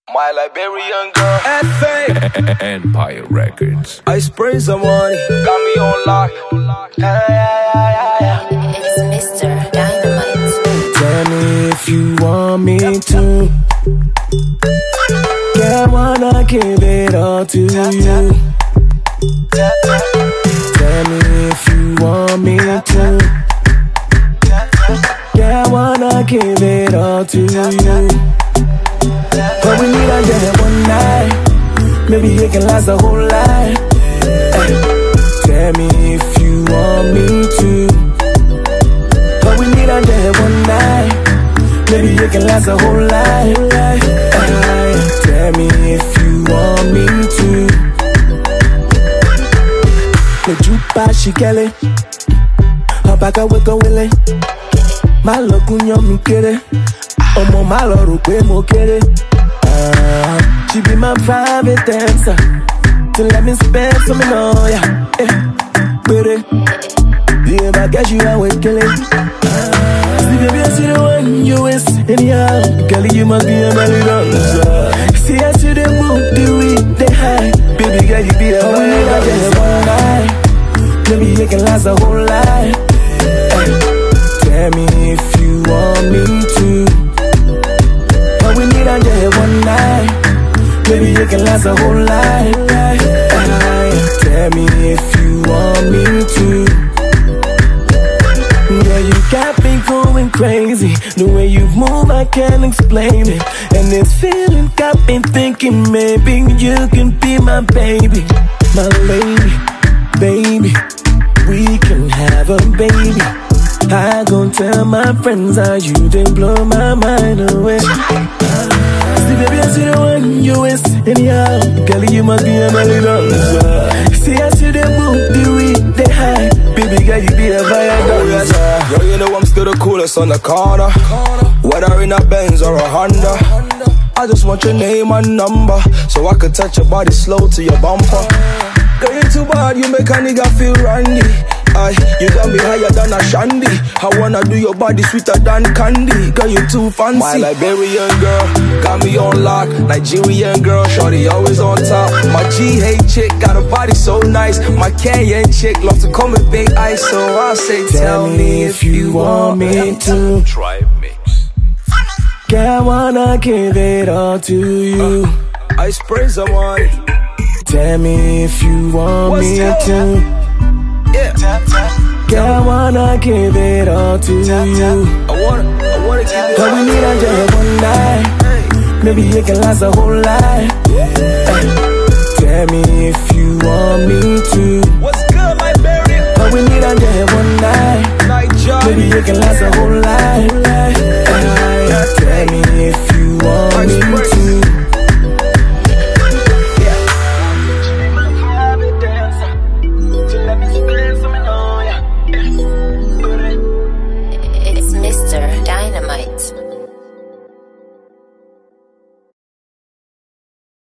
My Liberian girl, F.A. Empire Records. I spray some money, got me on lock. It's Mr. Dynamite. Tell me if you want me to. Girl, I wanna give it all to you. Tell me if you want me to. Girl, I wanna give it all to you. But we need a day one night. Maybe it can last a whole life. Tell me if you want me to. But we need a day one night. Maybe it can last a whole life. Tell me if you want me to. Le jupa shikele. Hapaka weka wele. Malo kunyo mikere. Omo malo rupe mo kere. She be my private dancer. To let me spend some on ya. Baby, yeah, I guess you are killing. See, baby, I see the one you is anyhow. Girl, you must be a belly dancer. See, I see the move, the weed, the high. Baby, girl, you be the one I just one night. Maybe it can last a whole life. Tell me if you want me to. But we need a day one night. Maybe it can last a whole life. Tell me if you want me to. Yeah, you got me going crazy. The way you move, I can't explain it. And this feeling got me thinking maybe you can be my baby. My lady, baby, we can have a baby. I gon' tell my friends how you did blow my mind away. See, baby, I see the one you is anyhow. Girl, you must be a belly dancer. See, I see the move, the weed, the high. Baby, girl, you be a fire dancer. Yo, you know I'm still the coolest on the corner. Whether in a Benz or a Honda, I just want your name and number, so I could touch your body slow to your bumper. Girl, you too bad, you make a nigga feel randy. You got me higher than a shandy. I wanna do your body sweeter than candy. Girl, you too fancy. My Liberian girl, got me on lock. Nigerian girl, shorty always on top. My G-H chick, got a body so nice. My Kenyan chick, love to come with big ice. So I say, tell me if you want me to. Try mix. Girl, I wanna give it all to you. I spray some money. Tell me if you want me to. Yeah. Girl, I wanna give it all to you. I wanna give it. But we need a day one night. Maybe it can last a whole life. Tell me if you want me to. What's good, Liberian? But we need a day